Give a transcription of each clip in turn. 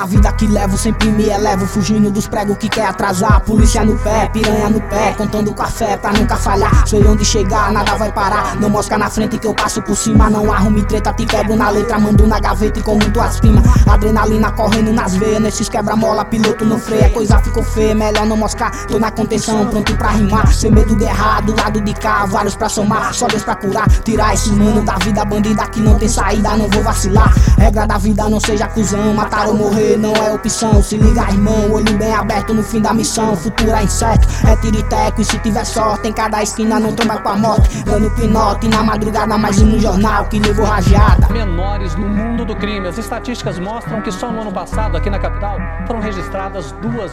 na vida que levo, sempre me elevo, fugindo dos pregos que quer atrasar. Polícia no pé, piranha no pé, contando café pra nunca falhar. Sei onde chegar, nada vai parar. Não mosca na frente que eu passo por cima. Não arrume treta, te quebro na letra, mando na gaveta e com muito acima. Adrenalina correndo nas veias, nesses quebra-mola, piloto no freio. A coisa ficou feia, melhor não moscar. Tô na contenção, pronto pra rimar. Sem medo de errar, do lado de cá, vários pra somar. Só Deus pra curar, tirar esses mano da vida bandida que não tem saída, não vou vacilar. Regra da vida, não seja cuzão. Matar ou morrer não é opção. Se liga, irmão, olho bem aberto no fim da missão. Futuro é incerto, é tiro e teco. E se tiver sorte, em cada esquina não tromba com a morte. Dando pinote na madrugada, mais um no jornal que levou rajada. Menores no mundo do crime. As estatísticas mostram que só no ano passado, aqui na capital, foram registradas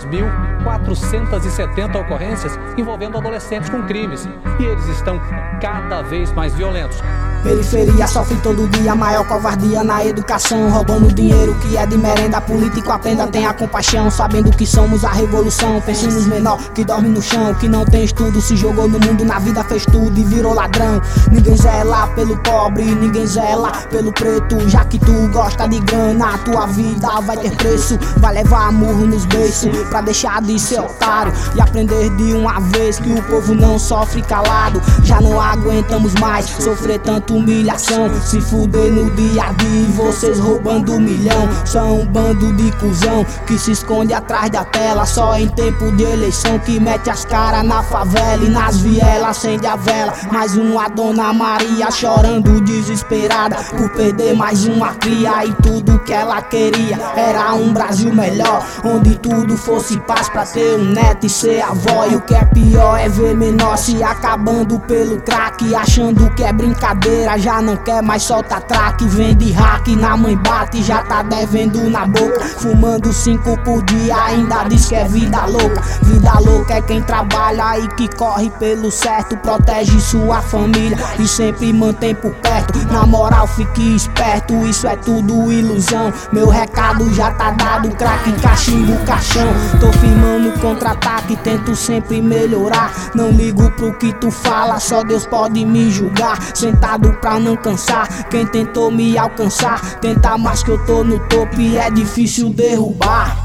2.470 ocorrências envolvendo adolescentes com crimes. E eles estão cada vez mais violentos. Periferia sofre todo dia, maior covardia na educação. Roubando dinheiro que é de merenda, político aprenda, tenha compaixão. Sabendo que somos a revolução, pense nos menor que dorme no chão. Que não tem estudo, se jogou no mundo, na vida fez tudo e virou ladrão. Ninguém zela pelo pobre, ninguém zela pelo preto. Já que tu gosta de grana, tua vida vai ter preço. Vai levar murro nos beiços, pra deixar de ser otário e aprender de uma vez que o povo não sofre calado. Já não aguentamos mais sofrer tanto humilhação, se fuder no dia a dia, vocês roubando 1 milhão. São um bando de cuzão que se esconde atrás da tela, só em tempo de eleição que mete as caras na favela e nas vielas acende a vela. Mais uma Dona Maria chorando desesperada por perder mais uma cria, e tudo que ela queria era um Brasil melhor, onde tudo fosse paz pra ter um neto e ser avó. E o que é pior é ver menor se acabando pelo crack, achando que é brincadeira, já não quer mais soltar track. Vende hack, na mãe bate, já tá devendo na boca. Fumando 5 por dia, ainda diz que é vida louca. Vida louca é quem trabalha e que corre pelo certo, protege sua família e sempre mantém por perto. Na moral, fique esperto, isso é tudo ilusão. Meu recado já tá dado, crack, cachimbo, caixão. Tô firmando contra-ataque, tento sempre melhorar. Não ligo pro que tu fala, só Deus pode me julgar. Sentado pra não cansar, quem tentou me alcançar tenta mais que eu tô no topo e é difícil derrubar.